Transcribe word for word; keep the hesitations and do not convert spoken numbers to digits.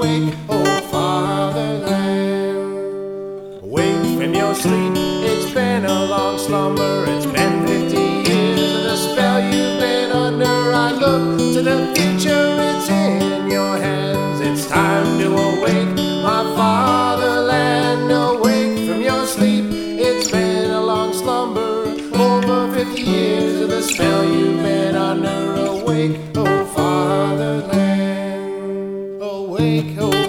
awake, oh fatherland. Wake from your sleep, it's been a long slumber. It's been fifty years of the spell you've been under. I look to the future, it's in your hands. It's time to awake, my fatherland. Awake from your sleep, it's been a long slumber. Over fifty years of the spell you've been under. Awake, oh fatherland. Awake, oh